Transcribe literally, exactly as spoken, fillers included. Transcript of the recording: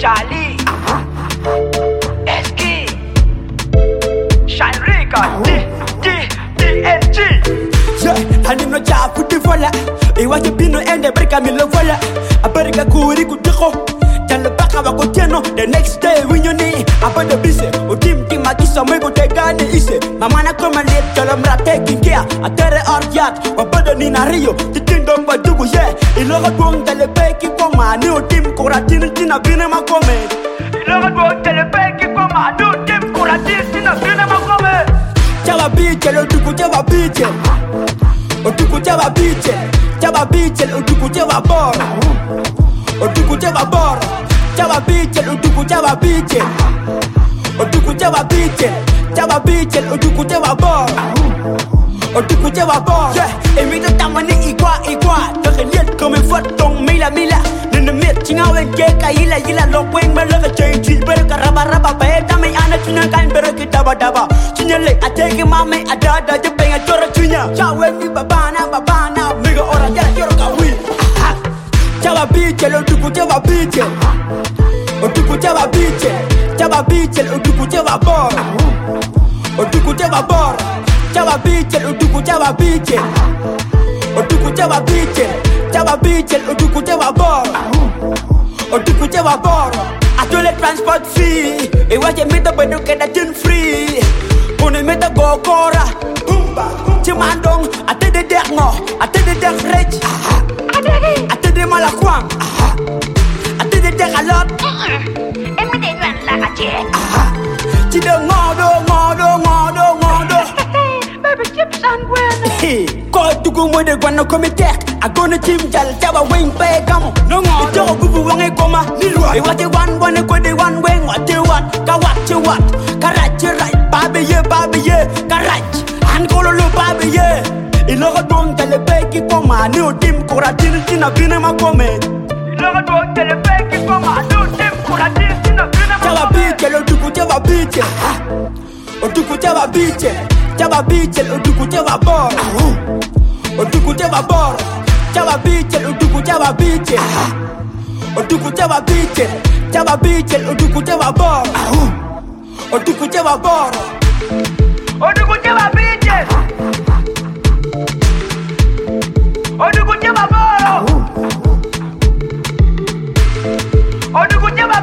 Charlie, Eski, Shine Record, D, D, D N G. Yeah, I no job put the vola. I want to be no end, break a mill of vola. A burger kuri could go. Tell the back of a cotiano. The next day when you need about the business. Or Tim Tim Makisa Mego take on the issue. Mamma come and let tell them taking care. A terror art yard, or burden in a Rio. The kingdom by Dugu, yeah. In Logan, tell the Becky Poma, new Tim Coratin, Tina Binema Come. In Logan, tell the Becky Poma, new Tim Coratin, Tina Binema Come. Java Beach, or Dugu Java Beach. Or Dugu Java Beach. Java Beach, or Dugu Java Bar. Or Dugu Java Bar. Java Beach, or Dugu Java Beach. Or Dugu Java Beach. Java Beach, or Dugu Java Bar. Or Dugu Java Bar. Yeah, et mi de tamani igua igua. De relief comme une faute donc mila mila. Nene mit chinga wen keka ila ila lo weng me lo change ber karaba raba ba dame ana chinya kan ber kitaba daba. Chinya le ateke mame adada je penga chora chinya. Chawe ni babana babana miga ora jara jora kawi. Java Beach, o Dugu Java Beach. O Dugu Java Beach. Java Beach, o Dugu Java Bar. O Dugu Java Bar. Java Beach, o Dugu Java Beach. O Dugu Java Beach. Java Beach, o Dugu Java Bar. O Dugu Java Bar. I told the transport fee. It was a meter but you get a tin free. On a meter go Cora. Boomba. Chimandong. I did the deck no. I did the deck rich. I did the Malakwang. I did the deck a lot. And we didn't run like a jet. To the modo, modo, modo, modo. Baby chips and when. Hey, call to go with the one come attack. I gonna team Jal Java wing pay come. No more dog who won't a coma. I want the one one go the one wing. What you want? Ka what you want? Karachi right, baby, yeah, baby, yeah. Karachi and go to baby, yeah. Il aura donc le Becky comme un new team Coratin, Tina Binema Come. Il aura donc le Becky comme un new team Coratin, Tina Binema Java Beach, o Dugu Java Beach. O Dugu Java Beach. Java Beach, o Dugu Java Bar. O Dugu Java Bar. Java Beach, o Dugu Java Beach. O Dugu Java Beach. Java Beach, o Dugu Java Bar. O Dugu Java Bar. O Dugu Java Beach. O Dugu Java Bar. O Dugu Java